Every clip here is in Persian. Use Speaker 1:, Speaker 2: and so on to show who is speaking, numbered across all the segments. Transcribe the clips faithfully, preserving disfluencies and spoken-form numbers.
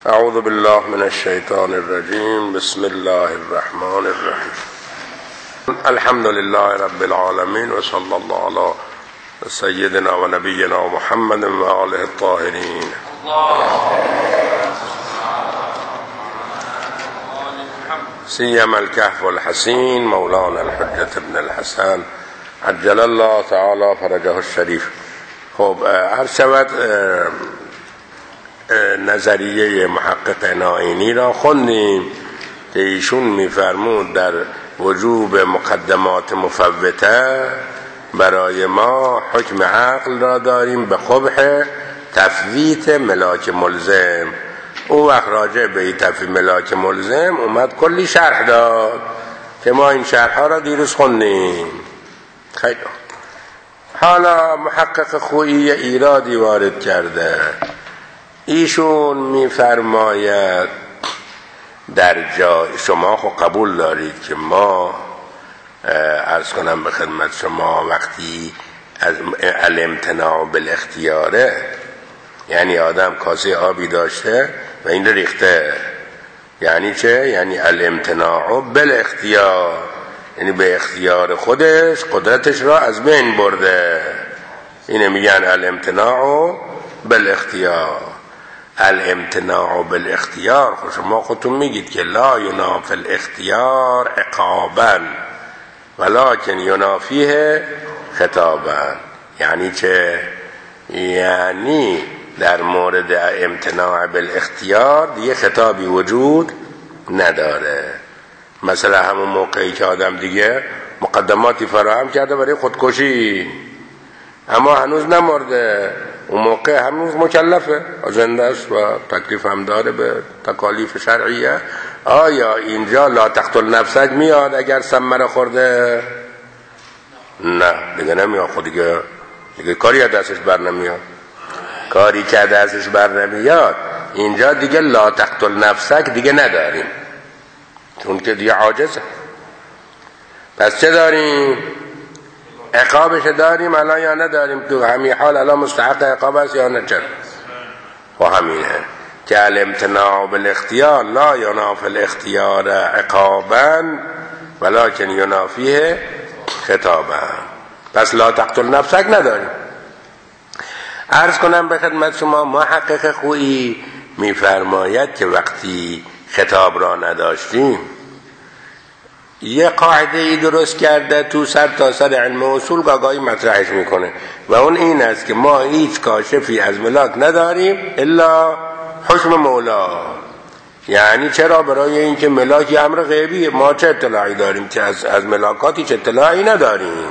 Speaker 1: اعوذ بالله من الشیطان الرجیم. بسم الله الرحمن الرحیم. الحمد لله رب العالمین و صلی الله علی سیدنا و نبینا محمد و آله الطاهرین. سیم الکهف الحسین مولانا الحجة ابن الحسن عجل الله تعالی فرجه الشریف. خب عرض شود نظریه محقق نائینی را خوندیم که ایشون میفرمود در وجوب مقدمات مفوته برای ما حکم عقل را داریم به قبح تفویت ملاک ملزم. او وقت راجع به تفویت ملاک ملزم اومد کلی شرح داد که ما این شرح ها را دیروز خوندیم. خیلی حالا محقق خویی ایرادی وارد کرده. ایشون میفرماید در جای شما خب قبول دارید که ما عرض کنم به خدمت شما وقتی از الامتناع بالاختیاره، یعنی آدم کاسه آبی داشته و این ریخته، یعنی چه؟ یعنی الامتناع بالاختیار، یعنی به اختیار خودش قدرتش را از بین برده. اینه میگن الامتناع بالاختیار. الامتناع بالاختیار خب شما خودتون میگید که لا ینافی الاختیار عقابا ولکن ینافیه خطابا. یعنی چه؟ یعنی در مورد امتناع بالاختیار دیگه خطابی وجود نداره. مثلا همون موقعی که آدم دیگه مقدماتی فراهم کرده برای خودکشی اما هنوز نمرده، اون موقع هنوز مکلفه، زنده است و تکلیف هم داره به تکالیف شرعیه. آیا اینجا لا تقتل نفسک میاد اگر ثمره خورده؟ نه دیگه نمیاد. خود دیگه, دیگه کاری از دستش بر نمیاد. کاری که از دستش بر نمیاد اینجا دیگه لا تقتل نفسک دیگه نداریم، چون که دیگه عاجزه. پس چه داریم؟ عقابش داریم الان یا نداریم؟ تو همین حال الان مستحق عقاب است یا نه؟ چرا؟ و همینه که الامتناع بالاختیار لا ینافی الاختیار عقابا ولکن ینافیه خطابا. پس لا تقتل نفسک نداریم. عرض کنم به خدمت شما محقق خویی میفرماید که وقتی خطاب را نداشتیم یه قاعده ای درست کرده تو سر تا سر علم اصول گاگاهی مطرحش میکنه و اون این است که ما هیچ کاشفی از ملاک نداریم الا حکم مولا. یعنی چرا؟ برای اینکه ملاک یه امر غیبیه، ما چه اطلاعی داریم که از, از ملاکاتی چه اطلاعی نداریم.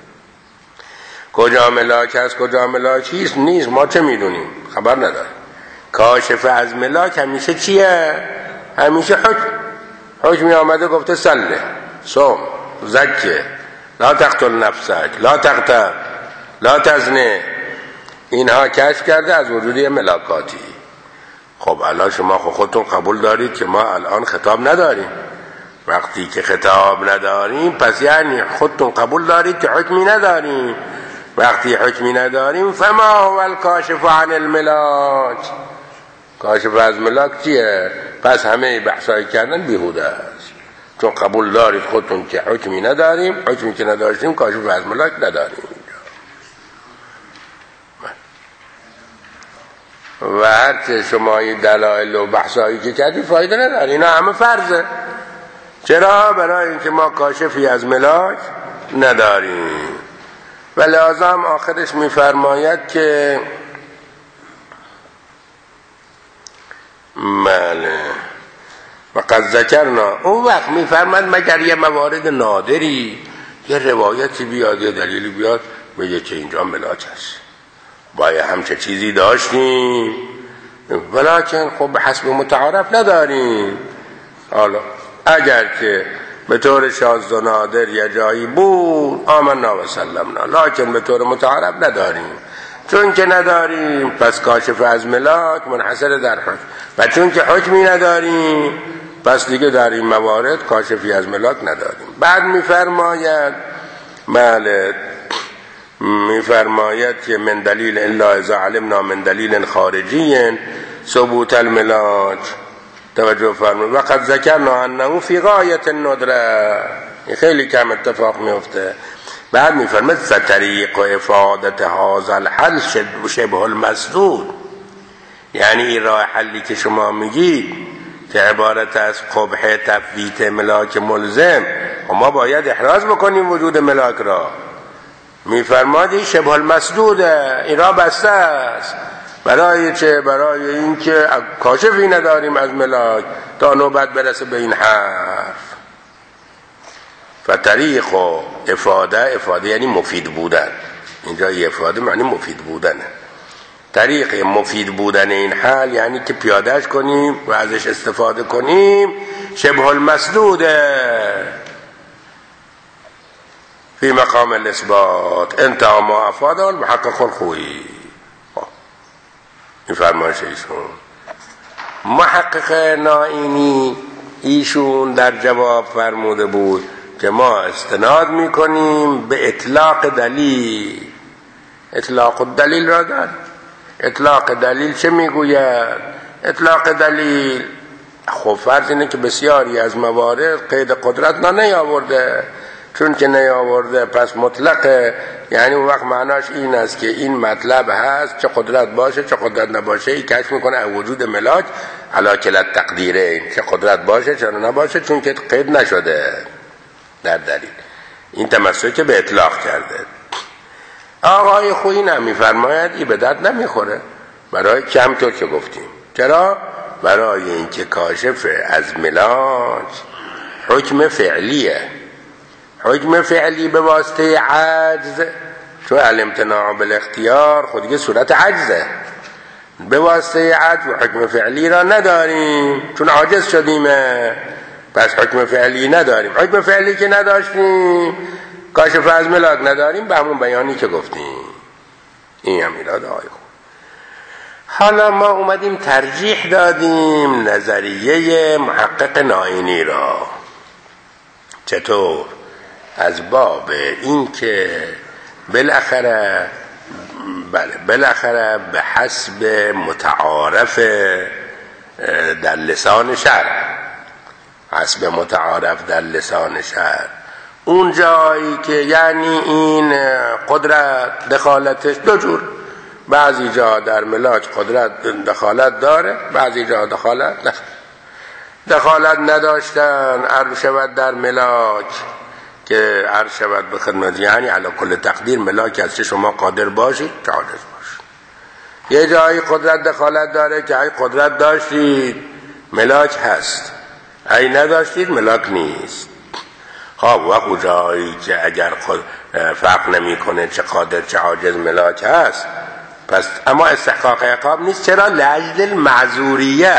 Speaker 1: کجا ملاک هست کجا ملاکیست نیست ما چه میدونیم؟ خبر نداریم. کاشف از ملاک همیشه چیه؟ همیشه حکم. حکمی آمده گفته سله صوم زکه لا تقتل نفسک لا تقتل لا تزنه، اینها کشف کرده از وجودی ملاکاتی. خب الان شما خودتون قبول دارید که ما الان خطاب نداریم. وقتی که خطاب نداریم پس یعنی خودتون قبول دارید که حکمی نداریم. وقتی حکمی نداریم فما هو الکاشف عن الملاک. کاشف از ملاک چیه؟ پس همه بحثایی کردن بیهوده است، چون قبول دارید خودتون که حکمی نداریم. حکمی که نداشتیم کاشف از ملاک نداریم. و هرچه شما این دلایل و بحثایی که کردی فایده نداره، اینا همه فرضه. چرا؟ برای اینکه ما کاشفی از ملاک نداریم. و لازم آخرش میفرماید که بله و قد ذکرنا. اون وقت میفرماید مگر یه موارد نادری یه روایتی بیاد یه دلیلی بیاد میگه که اینجا ملاک هست، باید همچه چیزی داشتیم ولیکن خب به حسب متعارف نداریم. حالا اگر که به طور شاذ و نادر یه جایی بود آمنا و سلمنا، لیکن به طور متعارف نداریم. چون که نداریم پس کاشف از ملاک منحصر در حکم، و چون که حکمی نداریم پس دیگه در این موارد کاشفی از ملاک نداریم. بعد میفرماید بله میفرماید که من دلیل الا اذا علمنا من دلیل خارجی ثبوت الملاک. توجه فرمود و قد ذکرنا انه فی غایت الندره، این خیلی کم اتفاق میفته. بعد میفرماد فطریق و افادت هذا الحل شبه المسدود، یعنی این راه حلی که شما میگید که عبارت از قبح تفویت ملاک ملزم و ما باید احراز بکنیم وجود ملاک را، میفرماد شبه المسدوده، این را بسته است. برای چه؟ برای اینکه کاشفی نداریم از ملاک تا نوبت برسه به این حرف. فطریق و افاده، افاده یعنی مفید بودن، اینجا افاده معنی مفید بودنه. طریق مفید بودن این حل یعنی که پیادهش کنیم و ازش استفاده کنیم. شبه المسدوده فی مقام الاثبات انتها ما افاد المحقق الخویی. این فرمایش ایشون. محقق نائینی ایشون در جواب فرموده بود که ما استناد میکنیم به اطلاق دلیل. اطلاق دلیل را داریم. اطلاق دلیل چه میگوید؟ اطلاق دلیل خب فرض اینه که بسیاری از موارد قید قدرت نه نیاورده، چون که نیاورده پس مطلقه، یعنی اون وقت معناش این است که این مطلب هست چه قدرت باشه چه قدرت نباشه، این کشف میکنه وجود ملاک علی کلت تقدیره، چه قدرت باشه چه نباشه، چون که قید نشده در دلیل. این تمسک به اطلاق کرده. آقای خویی نمیفرماید این به درد نمیخوره، برای کمطور که گفتیم. چرا؟ برای اینکه کاشف از ملاک حکم فعلیه. حکم فعلی به واسطه عجز، چون الامتناع بالاختیار خود دیگه صورت عجزه، به واسطه عجز حکم فعلی را نداریم چون عاجز شدیمه، پس حکم فعلی نداریم. حکم فعلی که نداشتیم کاشف از ملاک نداریم، به همون بیانی که گفتیم. این هم ایراد آقای خوب. حالا ما اومدیم ترجیح دادیم نظریه محقق نائینی را. چطور؟ از باب این که بالاخره بله بالاخره به حسب متعارف در لسان شرع، حسب متعارف در لسان شرع، اون جایی که یعنی این قدرت دخالتش دو جور، بعضی جا در ملاک قدرت دخالت داره، بعضی جا دخالت نه دخالت نداشتن. عرض شود در ملاک که عرض شود به خدمت، یعنی علی کل تقدیر ملاک از چه شما قادر باشید که عاجز باشید. یه جایی قدرت دخالت داره که ای قدرت داشتید ملاک هست، ای نداشتید ملاک نیست. خب وقت جایی که اگر خود فرق نمی کنه چه قادر چه عاجز ملاک هست، پس اما استحقاق عقاب نیست. چرا؟ لاجل المعذوریه.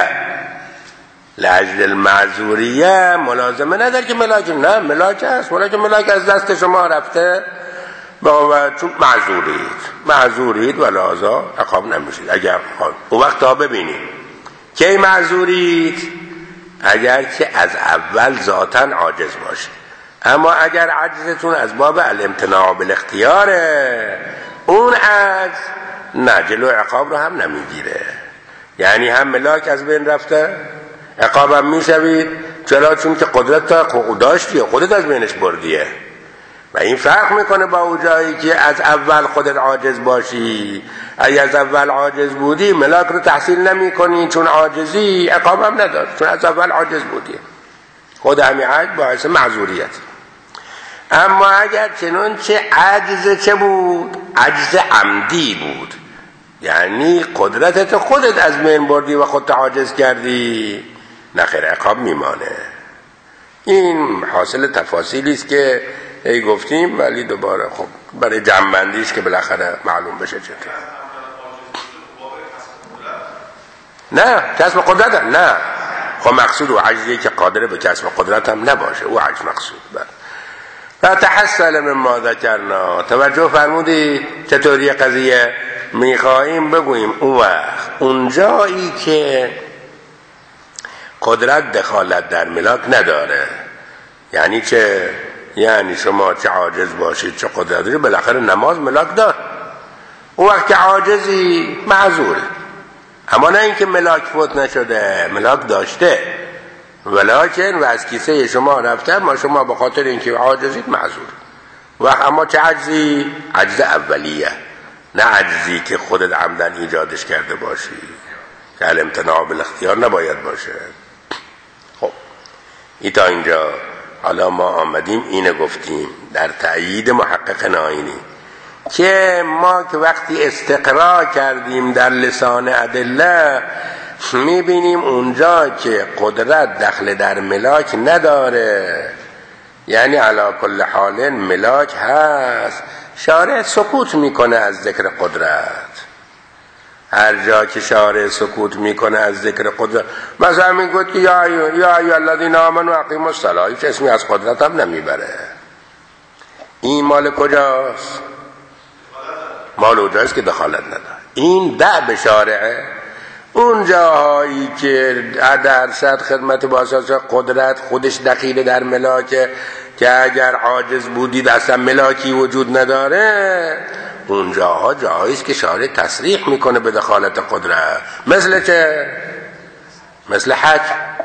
Speaker 1: لاجل المعذوریه ملازمه نداره که ملاک نه ملاک هست، ملاک ملاک از دست شما رفته با چون معذورید معذورید و لازا عقاب نمیشید. اگر اون وقت تا ببینید کی معذورید؟ اگر که از اول ذاتاً عاجز باشید. اما اگر عجزتون از باب الامتناع بالاختیاره، اون عجز نه جلو عقاب رو هم نمیگیره، یعنی هم ملاک از بین رفته عقاب هم میشوید. چرا؟ چون که قدرت تا داشتی و خودت از بینش بردیه، و این فرق میکنه با اون جایی که از اول خودت عاجز باشی. اگه از اول عاجز بودی ملاک رو تحصیل نمی کنی، چون عاجزی عقاب هم ندار، چون از اول عاجز بودی. خود همین عجز باعث معذوریت. اما اگر چنون چه عجز چه بود؟ عجز عمدی بود، یعنی قدرتت خودت از بین بردی و خودت عاجز کردی، نخیر عقاب میمانه. این حاصل تفاصیلی است که ای گفتیم، ولی دوباره خب برای جمع‌بندیش که بالاخره معلوم بشه چطور. نه کسب قدرت هم نه. خب مقصود و عجزی که قادره به کسب قدرت هم نباشه، او عجز مقصود بر و تحصل من ما ذکرنا. توجه فرمودید چطوری قضیه میخواییم بگوییم؟ اون وقت اون جایی که قدرت دخالت در ملاک نداره، یعنی چه؟ یعنی شما چه عاجز باشید چه قدرت دارید، بالاخره نماز ملاک دار. اون وقت که عاجزی معذوره، اما نه اینکه ملاک فوت نشده، ملاک داشته، ولکن و از کیسه شما رفته، ما شما به خاطر اینکه عاجزید معذور. و اما چه عجزی؟ عجز اولیه، نه عجزی که خودت عمدن ایجادش کرده باشی، که الامتناع بالاختیار نباید باشه. خب ای تا اینجا. حالا ما آمدیم اینه گفتیم در تأیید محقق نائینی که ما که وقتی استقرا کردیم در لسان ادله میبینیم اونجا که قدرت دخل در ملاک نداره، یعنی علی کل حال ملاک هست، شارع سکوت میکنه از ذکر قدرت. هر جا که شارع سکوت میکنه از ذکر قدرت، مثلا میگوید که یا یا یا الذین آمنوا اقیموا الصلاة، هیچ اسمی از قدرت هم نمیبره. این مال کجاست؟ مال اونجاست که دخالت نداره. این دعب شارعه. اون جاهایی که درصد خدمت با اساس قدرت خودش دخیل در ملاکه، که اگر عاجز بودید اصلا ملاکی وجود نداره، اون جاها جاهاییست که شارع تصریح میکنه به دخالت قدرت. مثل چه؟ مثل حج.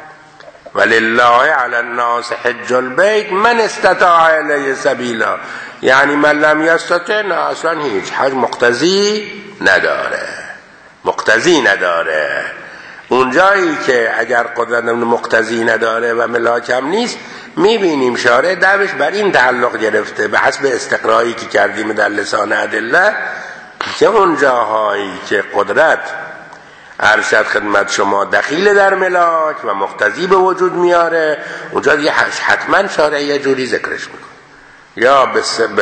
Speaker 1: ولله علی الناس حج البیت من استطاع الیه سبیلا، یعنی من لم یستطع، نه اصلا هیچ حج مقتضی نداره، مقتضی نداره. اون جایی که اگر قدرت مقتضی نداره و ملاک هم نیست، میبینیم شارع دعوش بر این تعلق گرفته به حسب استقرایی که کردیم در لسان ادله، که اون جاهایی که قدرت ارشد خدمت شما دخیل در ملاک و مقتضی به وجود میاره، اونجا دیگه حتما شارع یه جوری ذکرش میکنه، یا به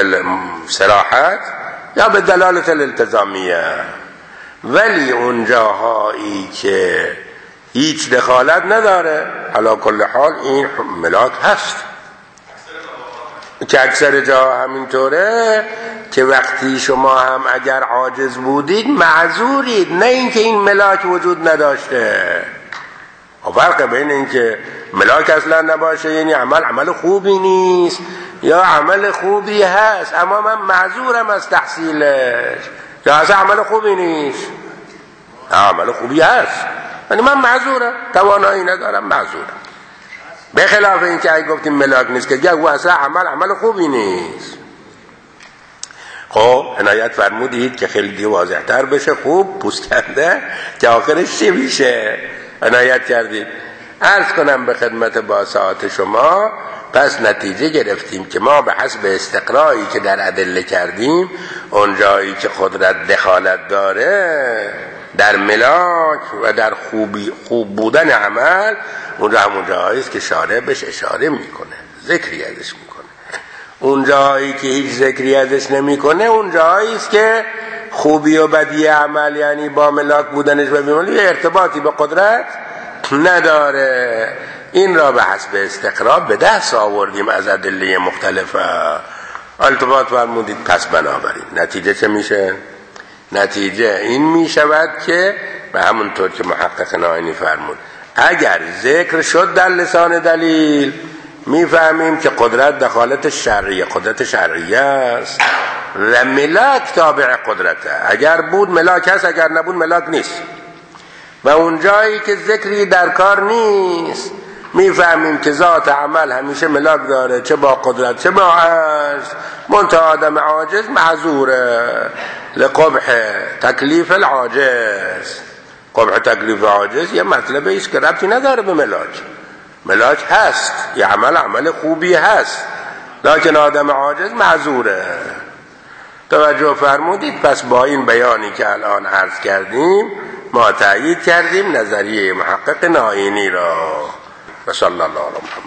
Speaker 1: صراحت یا به دلالت الالتزامیه. ولی اون جاهایی که هیچ دخالت نداره، علی کل حال این ملاک هست، که اکثر جا همینطوره، که وقتی شما هم اگر عاجز بودید معذورید، نه اینکه این ملاک وجود نداشته. و فرق بین اینکه ملاک اصلا نباشه یعنی عمل عمل خوبی نیست، یا عمل خوبی هست اما من معذورم از تحصیلش، یا اصلا عمل خوبی نیست، عمل خوبی هست یعنی من معذورم، توانایی ندارم، معذورم. به خلاف این که اگه گفتیم ملاک نیست که گه اصلا عمل عمل خوبی نیست. خب عنایت فرمودید که خیلی واضح تر بشه، خوب پوست کرده که آخرش چی میشه، عنایت کردید. عرض کنم به خدمت با ساعت شما، پس نتیجه گرفتیم که ما به حسب استقرایی که در ادله کردیم، اون جایی که قدرت دخالت داره در ملاک و در خوبی خوب بودن عمل، اونجا همون جاییست که شارع بهش اشاره میکنه، ذکری ازش میکنه. اون جایی که هیچ ذکری ازش نمیکنه، اون جاییست که خوبی و بدی عمل یعنی با ملاک بودنش و بیمالی ارتباطی به قدرت نداره. این را به حسب استقرا به دست آوردیم از ادله مختلفه. التفات فرمودید. پس بنابراین نتیجه چه میشه؟ نتیجه این میشود که به همونطور که محقق نائینی فرمود، اگر ذکر شد در لسان دلیل، میفهمیم که قدرت دخالت شرعیه، قدرت شرعیه است و ملاک تابع قدرته. اگر بود ملاک هست، اگر نبود ملاک نیست. و اون جایی که ذکری در کار نیست، میفهمیم که ذات عمل همیشه ملاک داره، چه با قدرت چه با عجز. منتها آدم عاجز معذوره لقبح تکلیف العاجز. قبح تکلیف عاجز یه مطلبه ایست که ربطی نداره به ملاک. ملاک هست، یه عمل عمل خوبی هست، لکن آدم عاجز معذوره. توجه فرمودید؟ پس با این بیانی که الان عرض کردیم ما تأیید کردیم نظریه محقق نائینی را. و صلی الله علیه و محمد.